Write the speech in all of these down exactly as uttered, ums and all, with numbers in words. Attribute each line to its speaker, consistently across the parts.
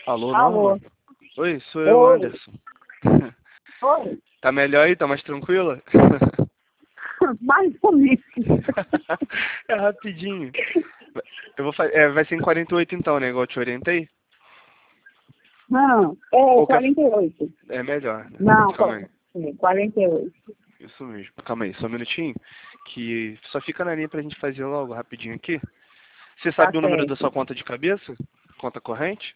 Speaker 1: Alô,
Speaker 2: Alô.
Speaker 1: Norma? Oi, sou eu,
Speaker 2: Oi.
Speaker 1: Anderson.
Speaker 2: Oi.
Speaker 1: Tá melhor aí? Tá mais tranquila?
Speaker 2: Mais ou menos.
Speaker 1: É rapidinho. Eu vou fa... é, vai ser em quarenta e oito então, né? Igual eu te orientei?
Speaker 2: Não, é
Speaker 1: Ou quer...
Speaker 2: quarenta e oito.
Speaker 1: É melhor, né?
Speaker 2: Não,
Speaker 1: Calma aí.
Speaker 2: é quarenta e oito.
Speaker 1: Isso mesmo. Calma aí, só um minutinho. Que só fica na linha pra gente fazer logo rapidinho aqui. Você
Speaker 2: Tá
Speaker 1: sabe o número da
Speaker 2: certo.
Speaker 1: sua conta de cabeça? Conta corrente?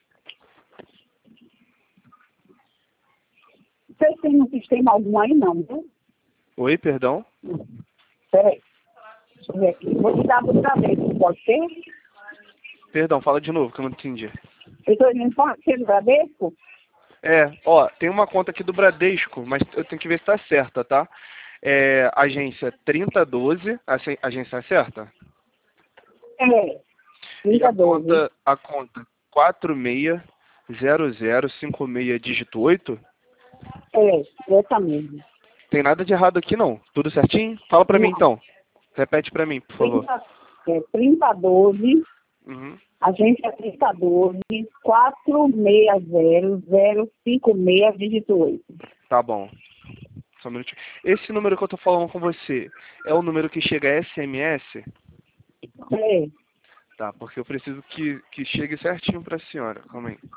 Speaker 2: Vocês têm no sistema algum aí, não, né?
Speaker 1: Oi, perdão?
Speaker 2: Peraí. Deixa eu ver aqui. Vou te dar outra vez, pode ser?
Speaker 1: Perdão, fala de novo que eu não entendi.
Speaker 2: Eu estou dizendo, pode ser do Bradesco?
Speaker 1: É, ó, tem uma conta aqui do Bradesco, mas eu tenho que ver se tá certa, tá? É, agência trinta doze, a se- agência é certa?
Speaker 2: É.
Speaker 1: E a
Speaker 2: trinta doze.
Speaker 1: conta, a conta quatro seis zero zero cinco seis dígito oito,
Speaker 2: É, essa mesmo.
Speaker 1: tem nada de errado aqui não, tudo certinho? Fala pra mim
Speaker 2: Não.
Speaker 1: então, repete pra mim, por favor.
Speaker 2: trinta, é, trinta doze,
Speaker 1: Uhum.
Speaker 2: agência trinta doze, quatro seis zero zero cinco seis dígito oito.
Speaker 1: Tá bom, só um minutinho. Esse número que eu tô falando com você, é o número que chega a S M S?
Speaker 2: É.
Speaker 1: Tá, porque eu preciso que, que chegue certinho pra senhora, calma aí.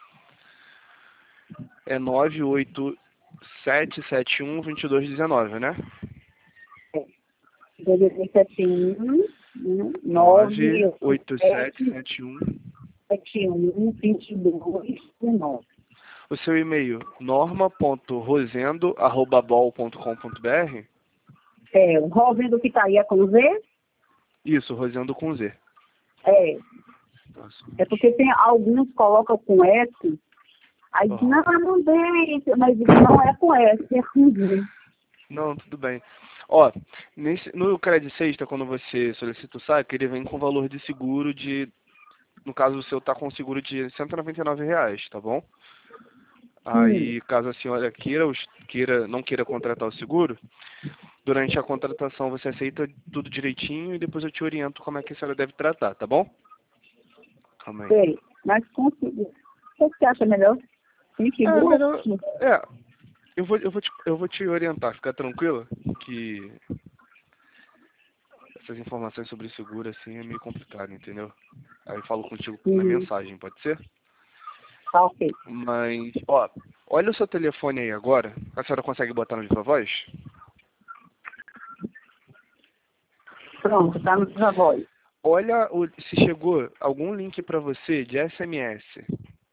Speaker 1: É nove oito sete sete um dois dois um nove, né?
Speaker 2: sete um,
Speaker 1: nove
Speaker 2: nove
Speaker 1: oito sete
Speaker 2: sete
Speaker 1: sete um.
Speaker 2: sete um vinte e dois nove.
Speaker 1: O seu e-mail, norma ponto rosendo arroba bol ponto com ponto br?
Speaker 2: É, o Rosendo que tá aí é com Z?
Speaker 1: Isso, rosendo com Z.
Speaker 2: É.
Speaker 1: Nossa.
Speaker 2: É porque tem alguns que colocam com S, aí diz,
Speaker 1: Oh.
Speaker 2: não, não tem, mas não é com S, é com Z.
Speaker 1: Não, tudo bem. Ó, nesse, no Credit Sexta, quando você solicita o saque, ele vem com valor de seguro de, no caso o seu tá com seguro de cento e noventa e nove reais, tá bom?
Speaker 2: Hum,
Speaker 1: Aí, caso a senhora queira, os- queira, não queira contratar o seguro, durante a contratação você aceita tudo direitinho e depois eu te oriento como é que a senhora deve tratar, tá bom? Calma aí.
Speaker 2: sei, mas consigo. O que você acha melhor? Tem
Speaker 1: É,
Speaker 2: seguro?
Speaker 1: melhor. É, eu vou, eu vou, te, eu vou te orientar, fica tranquila, que essas informações sobre seguro assim é meio complicado, entendeu? Aí eu falo contigo na
Speaker 2: Hum,
Speaker 1: mensagem, pode ser?
Speaker 2: tá ok.
Speaker 1: Mas, ó, olha o seu telefone aí agora. A senhora consegue botar no viva voz?
Speaker 2: Pronto, tá no sua voz.
Speaker 1: Olha o, se chegou algum link pra você de S M S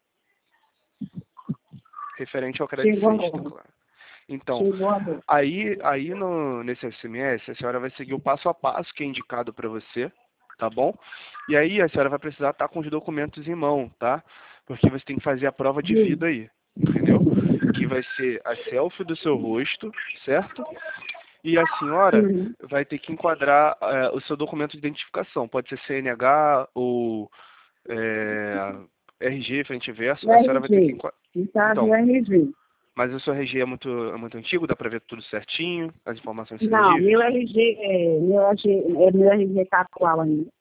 Speaker 1: referente ao crédito
Speaker 2: Chegou
Speaker 1: sexta,
Speaker 2: agora.
Speaker 1: claro. Então,
Speaker 2: Chegou agora.
Speaker 1: aí, aí no, nesse S M S, a senhora vai seguir o passo a passo que é indicado para você, tá bom? E aí a senhora vai precisar estar com os documentos em mão, tá? Porque você tem que fazer a prova de
Speaker 2: Hum,
Speaker 1: vida aí, entendeu? Que vai ser a selfie do seu rosto, certo? E a senhora
Speaker 2: hum.
Speaker 1: vai ter que enquadrar eh, o seu documento de identificação. Pode ser C N H ou eh, R G, frente e verso.
Speaker 2: O
Speaker 1: A senhora vai ter que
Speaker 2: R G.
Speaker 1: enquadrar.
Speaker 2: Está do
Speaker 1: Então,
Speaker 2: R G.
Speaker 1: mas o seu R G é muito, é muito antigo, dá pra ver tudo certinho, as informações são
Speaker 2: Não,
Speaker 1: legíveis?
Speaker 2: meu R G, é, meu R G, é, meu R G tá atual ainda.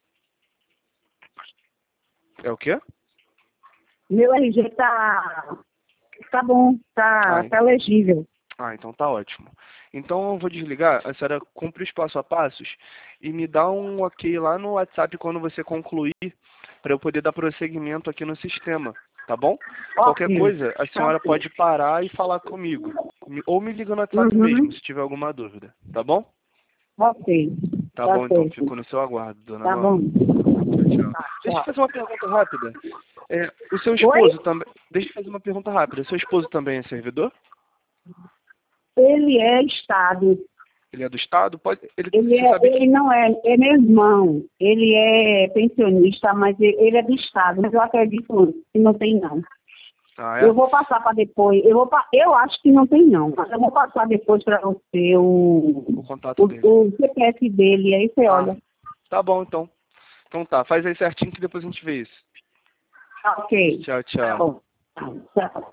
Speaker 1: É o quê?
Speaker 2: Meu R G tá, tá bom, tá,
Speaker 1: Ah, en-
Speaker 2: tá legível.
Speaker 1: ah, então tá ótimo. Então eu vou desligar, a senhora cumpre os passo a passos e me dá um ok lá no WhatsApp quando você concluir, para eu poder dar prosseguimento aqui no sistema, tá bom? Qualquer
Speaker 2: Ok,
Speaker 1: coisa, a
Speaker 2: tá
Speaker 1: senhora
Speaker 2: ok.
Speaker 1: pode parar e falar comigo. Me- Ou me liga no WhatsApp mesmo,
Speaker 2: Uhum,
Speaker 1: se tiver alguma dúvida, tá bom?
Speaker 2: ok,
Speaker 1: Tá
Speaker 2: tá
Speaker 1: bom, então, fico
Speaker 2: certo.
Speaker 1: no seu aguardo, dona
Speaker 2: Tá bom.
Speaker 1: Norma. Tchau, tchau.
Speaker 2: Tá,
Speaker 1: Deixa eu
Speaker 2: tchau.
Speaker 1: fazer uma pergunta rápida. É, o seu
Speaker 2: Oi?
Speaker 1: esposo também. Deixa eu fazer uma pergunta rápida. Seu esposo também é servidor?
Speaker 2: Ele é Estado.
Speaker 1: Ele é do Estado? Pode. Ele,
Speaker 2: Ele,
Speaker 1: você
Speaker 2: é,
Speaker 1: sabe
Speaker 2: ele
Speaker 1: que.
Speaker 2: não é, é meu irmão. Ele é pensionista, mas ele, ele é do Estado. Mas eu acredito que não tem, não.
Speaker 1: Ah,
Speaker 2: Eu
Speaker 1: é?
Speaker 2: vou passar para depois. Eu, vou, pa- eu acho que não tem, não. Mas eu vou passar depois para você o,
Speaker 1: O contato
Speaker 2: o,
Speaker 1: dele.
Speaker 2: o C P F dele. Aí você
Speaker 1: Ah,
Speaker 2: olha.
Speaker 1: tá bom então. Então tá, faz aí certinho que depois a gente vê isso.
Speaker 2: Tá ok.
Speaker 1: Tchau,
Speaker 2: Tá
Speaker 1: tchau.
Speaker 2: bom. Tá, tchau.